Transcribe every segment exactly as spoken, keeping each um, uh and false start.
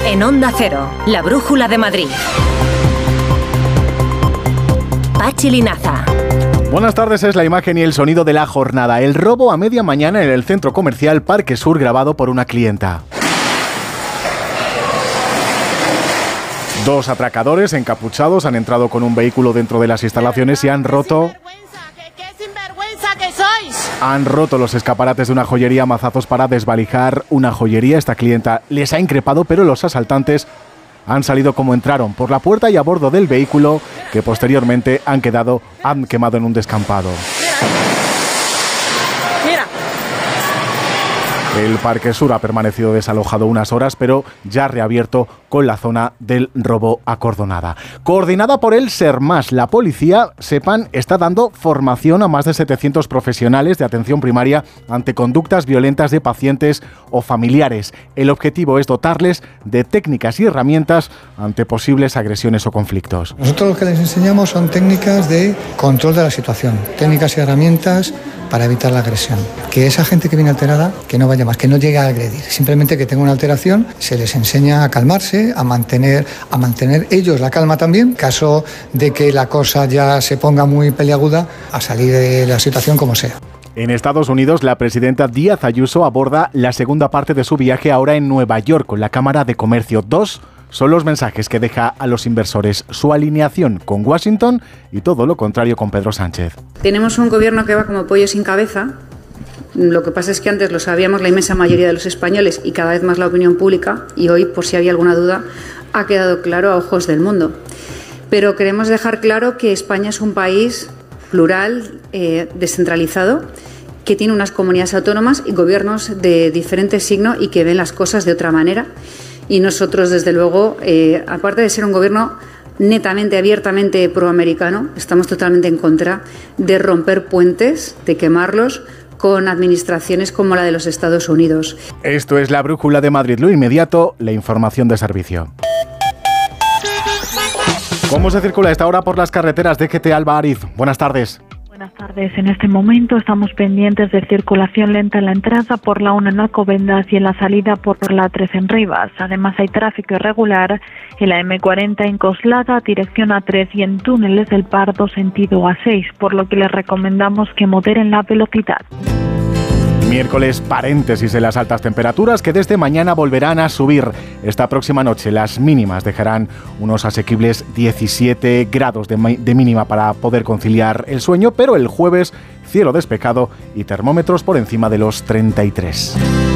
En Onda Cero, la brújula de Madrid. Pachi Linaza. Buenas tardes, es la imagen y el sonido de la jornada. El robo a media mañana en el centro comercial Parque Sur, grabado por una clienta. Dos atracadores encapuchados han entrado con un vehículo dentro de las instalaciones y han roto... ¡Qué sinvergüenza que sois! Han roto los escaparates de una joyería a mazazos para desvalijar una joyería. Esta clienta les ha increpado, pero los asaltantes han salido como entraron, por la puerta y a bordo del vehículo, que posteriormente han quedado, han quemado en un descampado. Mira. El Parque Sur ha permanecido desalojado unas horas, pero ya reabierto con la zona del robo acordonada. Coordinada por el SERMAS, la policía, sepan, está dando formación a más de setecientos profesionales de atención primaria ante conductas violentas de pacientes o familiares. El objetivo es dotarles de técnicas y herramientas ante posibles agresiones o conflictos. Nosotros lo que les enseñamos son técnicas de control de la situación, técnicas y herramientas para evitar la agresión. Que esa gente que viene alterada, que no vaya más, que no llegue a agredir. Simplemente que tenga una alteración, se les enseña a calmarse, a mantener, a mantener ellos la calma también. En caso de que la cosa ya se ponga muy peliaguda, a salir de la situación como sea. En Estados Unidos, la presidenta Díaz Ayuso aborda la segunda parte de su viaje ahora en Nueva York con la Cámara de Comercio. Dos son los mensajes que deja a los inversores: su alineación con Washington y todo lo contrario con Pedro Sánchez. Tenemos un gobierno que va como pollo sin cabeza. Lo que pasa es que antes lo sabíamos la inmensa mayoría de los españoles y cada vez más la opinión pública, y hoy, por si había alguna duda, ha quedado claro a ojos del mundo. Pero queremos dejar claro que España es un país plural, eh, descentralizado, que tiene unas comunidades autónomas y gobiernos de diferente signo y que ven las cosas de otra manera. Y nosotros, desde luego, eh, aparte de ser un gobierno netamente, abiertamente proamericano, estamos totalmente en contra de romper puentes, de quemarlos con administraciones como la de los Estados Unidos. Esto es la brújula de Madrid. Lo inmediato, la información de servicio. ¿Cómo se circula a esta hora por las carreteras de G T Alba Ariz? Buenas tardes. Buenas tardes. En este momento estamos pendientes de circulación lenta en la entrada por la uno en Alcobendas y en la salida por la tres en Rivas. Además hay tráfico irregular en la eme cuarenta en Coslada, dirección A tres, y en túneles del Pardo, sentido A seis, por lo que les recomendamos que moderen la velocidad. Miércoles, paréntesis en las altas temperaturas que desde mañana volverán a subir. Esta próxima noche las mínimas dejarán unos asequibles diecisiete grados de, de mínima para poder conciliar el sueño, pero el jueves cielo despejado y termómetros por encima de los treinta y tres.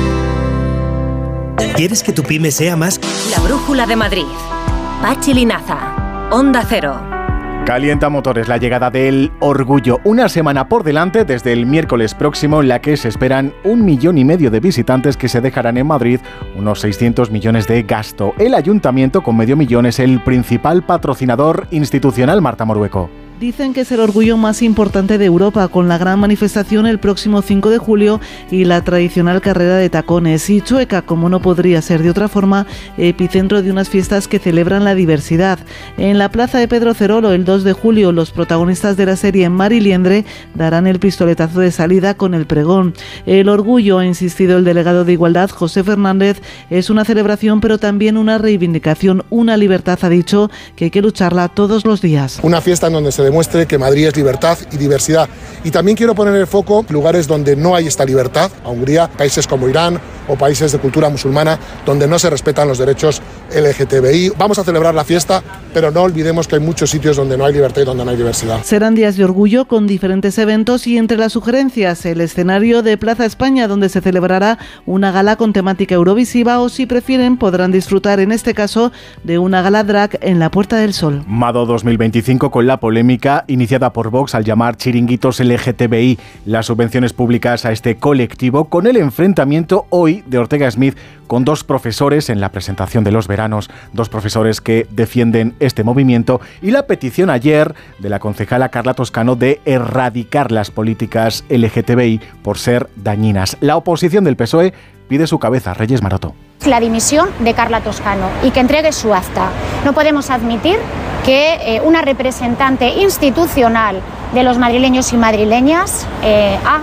¿Quieres que tu pyme sea más? La brújula de Madrid. Pachi Linaza. Onda Cero. Calienta motores la llegada del Orgullo. Una semana por delante desde el miércoles próximo, en la que se esperan un millón y medio de visitantes que se dejarán en Madrid unos seiscientos millones de gasto. El ayuntamiento, con medio millón, es el principal patrocinador institucional. Marta Morueco. Dicen que es el orgullo más importante de Europa, con la gran manifestación el próximo cinco de julio y la tradicional carrera de tacones. Y Chueca, como no podría ser de otra forma, epicentro de unas fiestas que celebran la diversidad. En la plaza de Pedro Cerolo, el dos de julio, los protagonistas de la serie Mar y Liendre darán el pistoletazo de salida con el pregón. El orgullo, ha insistido el delegado de Igualdad, José Fernández, es una celebración pero también una reivindicación, una libertad, ha dicho, que hay que lucharla todos los días. Una fiesta en donde se demuestre que Madrid es libertad y diversidad. Y también quiero poner el foco en lugares donde no hay esta libertad, a Hungría, países como Irán o países de cultura musulmana, donde no se respetan los derechos ele ge te be i. Vamos a celebrar la fiesta, pero no olvidemos que hay muchos sitios donde no hay libertad y donde no hay diversidad. Serán días de orgullo con diferentes eventos y entre las sugerencias el escenario de Plaza España, donde se celebrará una gala con temática eurovisiva, o si prefieren podrán disfrutar en este caso de una gala drag en la Puerta del Sol. Mado dos mil veinticinco, con la polémica iniciada por Vox al llamar chiringuitos ele ge te be i las subvenciones públicas a este colectivo, con el enfrentamiento hoy de Ortega Smith con dos profesores en la presentación de los veranos, dos profesores que defienden este movimiento, y la petición ayer de la concejala Carla Toscano de erradicar las políticas ele ge te be i por ser dañinas. La oposición del P S O E pide su cabeza. Reyes Maroto. La dimisión de Carla Toscano y que entregue su acta. No podemos admitir que eh, una representante institucional de los madrileños y madrileñas eh, haga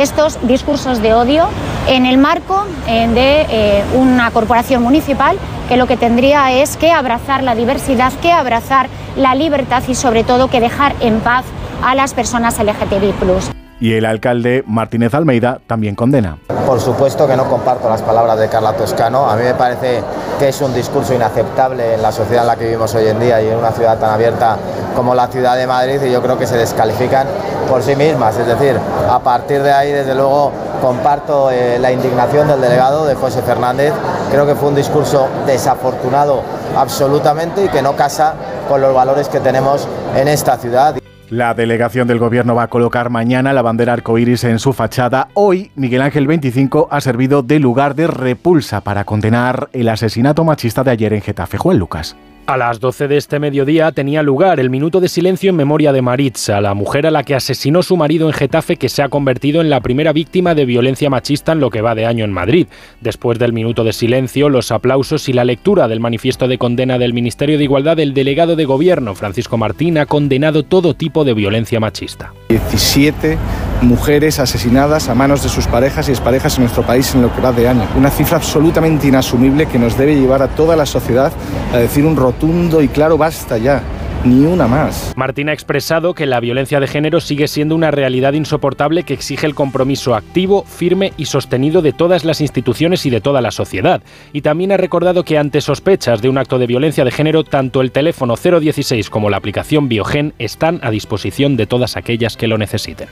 estos discursos de odio en el marco eh, de eh, una corporación municipal que lo que tendría es que abrazar la diversidad, que abrazar la libertad y sobre todo que dejar en paz a las personas L G T B plus. Y el alcalde Martínez Almeida también condena. Por supuesto que no comparto las palabras de Carla Toscano. A mí me parece que es un discurso inaceptable en la sociedad en la que vivimos hoy en día y en una ciudad tan abierta como la ciudad de Madrid, y yo creo que se descalifican por sí mismas. Es decir, a partir de ahí, desde luego, comparto eh, la indignación del delegado, de José Fernández. Creo que fue un discurso desafortunado absolutamente y que no casa con los valores que tenemos en esta ciudad. La delegación del Gobierno va a colocar mañana la bandera arcoíris en su fachada. Hoy, Miguel Ángel veinticinco ha servido de lugar de repulsa para condenar el asesinato machista de ayer en Getafe. Juan Lucas. A las doce de este mediodía tenía lugar el minuto de silencio en memoria de Maritza, la mujer a la que asesinó su marido en Getafe, que se ha convertido en la primera víctima de violencia machista en lo que va de año en Madrid. Después del minuto de silencio, los aplausos y la lectura del manifiesto de condena del Ministerio de Igualdad, el delegado de Gobierno, Francisco Martín, ha condenado todo tipo de violencia machista. diecisiete mujeres asesinadas a manos de sus parejas y exparejas en nuestro país en lo que va de año. Una cifra absolutamente inasumible que nos debe llevar a toda la sociedad a decir un rotundo y claro basta ya. Ni una más. Martín ha expresado que la violencia de género sigue siendo una realidad insoportable que exige el compromiso activo, firme y sostenido de todas las instituciones y de toda la sociedad. Y también ha recordado que ante sospechas de un acto de violencia de género, tanto el teléfono cero dieciséis como la aplicación Biogen están a disposición de todas aquellas que lo necesiten.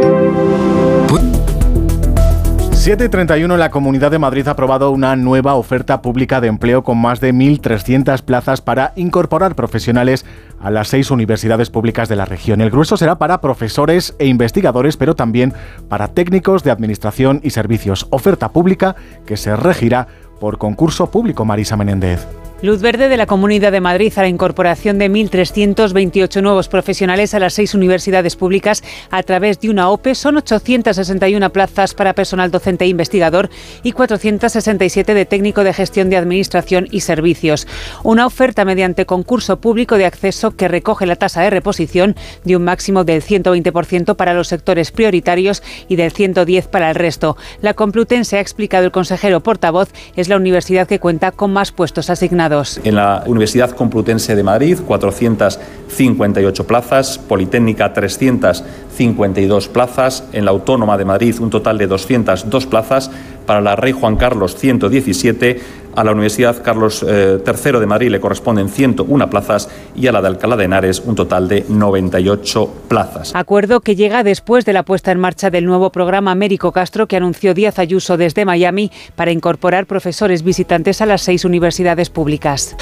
siete y treinta y uno, la Comunidad de Madrid ha aprobado una nueva oferta pública de empleo con más de mil trescientas plazas para incorporar profesionales a las seis universidades públicas de la región. El grueso será para profesores e investigadores, pero también para técnicos de administración y servicios. Oferta pública que se regirá por concurso público. Marisa Menéndez. Luz verde de la Comunidad de Madrid a la incorporación de mil trescientos veintiocho nuevos profesionales a las seis universidades públicas a través de una O P E. Son ochocientas sesenta y una plazas para personal docente e investigador y cuatrocientas sesenta y siete de técnico de gestión de administración y servicios. Una oferta mediante concurso público de acceso que recoge la tasa de reposición de un máximo del ciento veinte por ciento para los sectores prioritarios y del ciento diez por ciento para el resto. La Complutense, ha explicado el consejero portavoz, es la universidad que cuenta con más puestos asignados. En la Universidad Complutense de Madrid, cuatrocientas cincuenta y ocho plazas, Politécnica trescientas cincuenta y dos plazas, en la Autónoma de Madrid un total de doscientas dos plazas, para la Rey Juan Carlos ciento diecisiete, a la Universidad Carlos eh, tercero de Madrid le corresponden ciento una plazas y a la de Alcalá de Henares un total de noventa y ocho plazas. Acuerdo que llega después de la puesta en marcha del nuevo programa Américo Castro que anunció Díaz Ayuso desde Miami para incorporar profesores visitantes a las seis universidades públicas.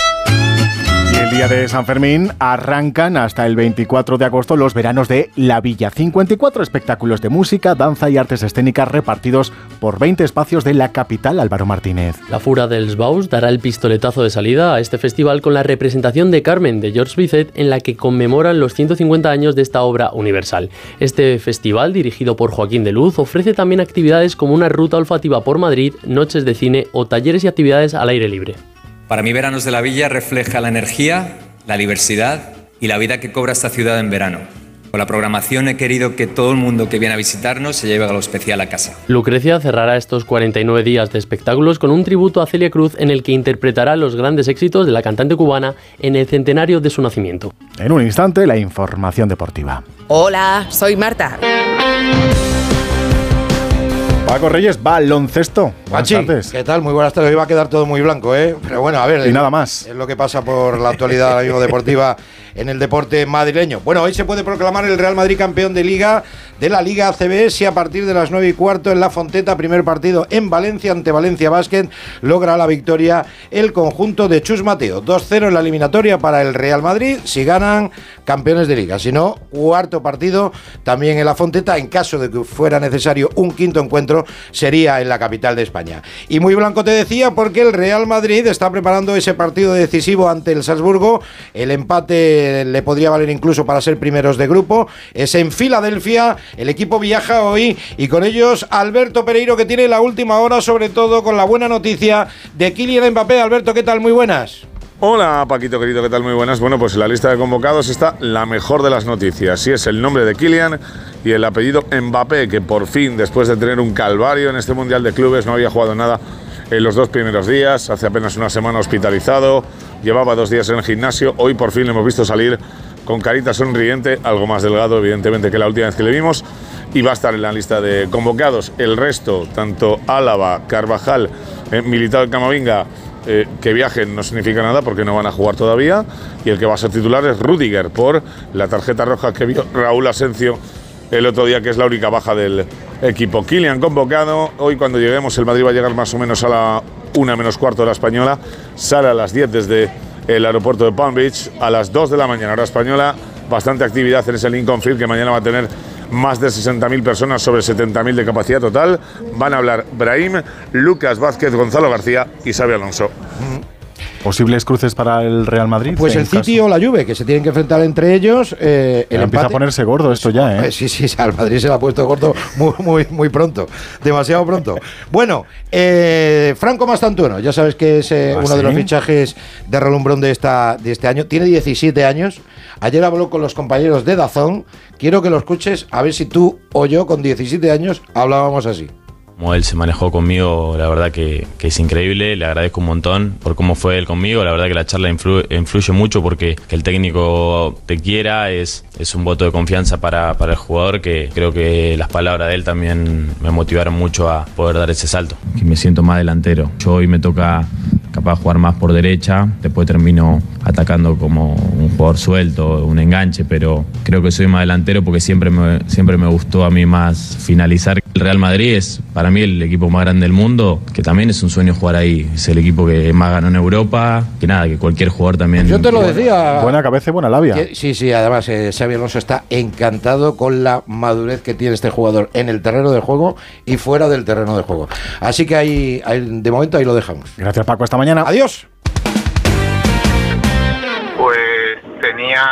Y el día de San Fermín arrancan hasta el veinticuatro de agosto los veranos de La Villa. cincuenta y cuatro espectáculos de música, danza y artes escénicas repartidos por veinte espacios de la capital. Álvaro Martínez. La Fura dels Baus dará el pistoletazo de salida a este festival con la representación de Carmen de Georges Bizet, en la que conmemoran los ciento cincuenta años de esta obra universal. Este festival, dirigido por Joaquín de Luz, ofrece también actividades como una ruta olfativa por Madrid, noches de cine o talleres y actividades al aire libre. Para mí, Veranos de la Villa refleja la energía, la diversidad y la vida que cobra esta ciudad en verano. Con la programación he querido que todo el mundo que viene a visitarnos se lleve algo especial a casa. Lucrecia cerrará estos cuarenta y nueve días de espectáculos con un tributo a Celia Cruz, en el que interpretará los grandes éxitos de la cantante cubana en el centenario de su nacimiento. En un instante, la información deportiva. Hola, soy Marta. Paco Reyes, baloncesto. Buenas Pachi, tardes. ¿qué tal? Muy buenas tardes. Hoy va a quedar todo muy blanco, ¿eh? Pero bueno, a ver. Y nada más. Es lo que pasa por la actualidad ahora mismo deportiva en el deporte madrileño. Bueno, hoy se puede proclamar el Real Madrid campeón de Liga, de la Liga A C B si a partir de las nueve y cuarto en La Fonteta, primer partido en Valencia ante Valencia Basket, logra la victoria el conjunto de Chus Mateo. dos cero en la eliminatoria para el Real Madrid, si ganan, campeones de Liga. Si no, cuarto partido también en La Fonteta. En caso de que fuera necesario un quinto encuentro, sería en la capital de España. Y muy blanco te decía, porque el Real Madrid está preparando ese partido decisivo ante el Salzburgo. El empate le podría valer incluso para ser primeros de grupo. Es en Filadelfia. El equipo viaja hoy y con ellos Alberto Pereiro, que tiene la última hora, sobre todo con la buena noticia de Kylian Mbappé. Alberto, ¿qué tal? Muy buenas. Hola Paquito querido, ¿qué tal? Muy buenas. Bueno, pues en la lista de convocados está la mejor de las noticias. Y es el nombre de Kylian y el apellido Mbappé, que por fin, después de tener un calvario en este Mundial de Clubes, no había jugado nada en los dos primeros días, hace apenas una semana hospitalizado, llevaba dos días en el gimnasio, hoy por fin le hemos visto salir con carita sonriente, algo más delgado evidentemente que la última vez que le vimos, y va a estar en la lista de convocados. El resto, tanto Álava, Carvajal, eh, Militao y Camavinga, eh, que viajen no significa nada porque no van a jugar todavía, y el que va a ser titular es Rüdiger por la tarjeta roja que vio Raúl Asencio el otro día, que es la única baja del equipo. Kylian convocado, hoy cuando lleguemos el Madrid va a llegar más o menos a la una menos cuarto de la española, sale a las diez desde el aeropuerto de Palm Beach, a las dos de la mañana hora española, bastante actividad en ese Lincoln Field que mañana va a tener más de sesenta mil personas, sobre setenta mil de capacidad total. Van a hablar Brahim, Lucas Vázquez, Gonzalo García y Xabi Alonso. ¿Posibles cruces para el Real Madrid? Pues el City o la Juve, que se tienen que enfrentar entre ellos. Eh, el empieza empate. a ponerse gordo esto ya, ¿eh? Sí, sí, al Madrid se le ha puesto gordo muy, muy, muy pronto. Demasiado pronto. Bueno, eh, Franco Mastantuono, ya sabes que es eh, ¿Ah, uno sí? de los fichajes de relumbrón de, esta, de este año. Tiene diecisiete años. Ayer habló con los compañeros de DAZN. Quiero que lo escuches, a ver si tú o yo con diecisiete años hablábamos así. Como él se manejó conmigo, la verdad que, que es increíble, le agradezco un montón por cómo fue él conmigo, la verdad que la charla influye, influye mucho porque que el técnico te quiera es, es un voto de confianza para, para el jugador, que creo que las palabras de él también me motivaron mucho a poder dar ese salto. Que me siento más delantero, yo hoy me toca capaz jugar más por derecha, después termino atacando como un jugador suelto, un enganche, pero creo que soy más delantero porque siempre me, siempre me gustó a mí más finalizar. El Real Madrid es para mí el equipo más grande del mundo, que también es un sueño jugar ahí, es el equipo que más ganó en Europa, que nada, que cualquier jugador también... Yo te lo decía. Buena cabeza y buena labia. Que, sí, sí, además eh, Xabi Alonso está encantado con la madurez que tiene este jugador en el terreno de juego y fuera del terreno de juego. Así que ahí, ahí de momento ahí lo dejamos. Gracias Paco, hasta mañana. Adiós. Pues tenía